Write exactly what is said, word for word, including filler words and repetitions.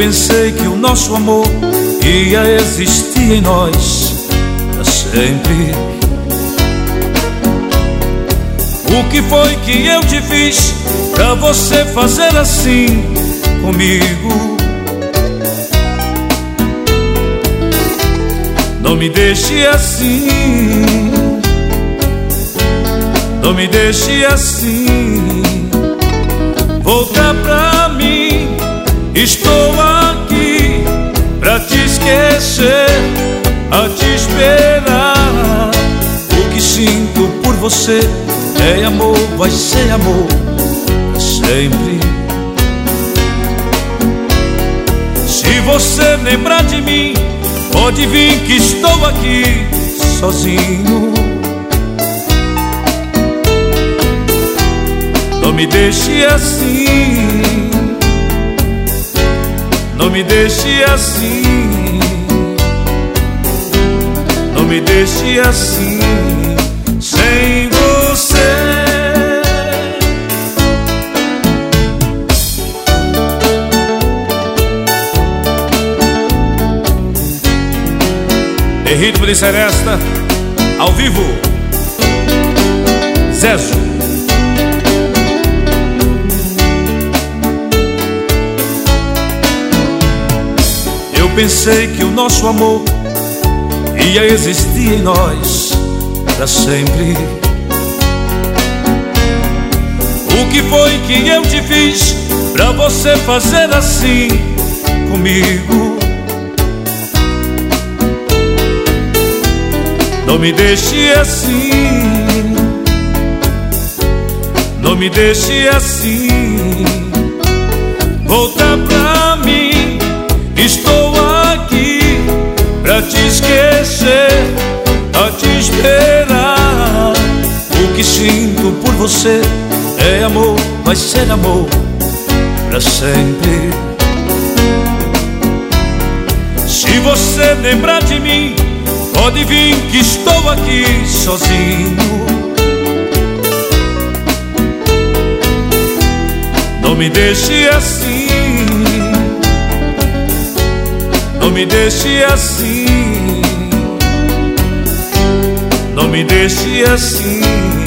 pensei que o nosso amor ia existir em nós pra sempre. O que foi que eu te fiz pra você fazer assim comigo? Não me deixe assim, não me deixe assim. Volta pra mim, estou aqui pra te esquecer, a te esperar. O que sinto por você é amor, vai ser amor sempre. Se você lembrar de mim, pode vir que estou aqui sozinho. Não me deixe assim, não me deixe assim, não me deixe assim, sem você. Em ritmo de seresta, ao vivo, Zezo. Eu pensei que o nosso amor ia existir em nós pra sempre. O que foi que eu te fiz pra você fazer assim comigo? Não me deixe assim, não me deixe assim. Volta pra mim, estou aqui pra te esquecer, a te esperar. O que sinto por você é amor, vai ser amor pra sempre. Se você lembrar de mim, pode vir que estou aqui sozinho. Não me deixe assim, não me deixe assim, não me deixe assim.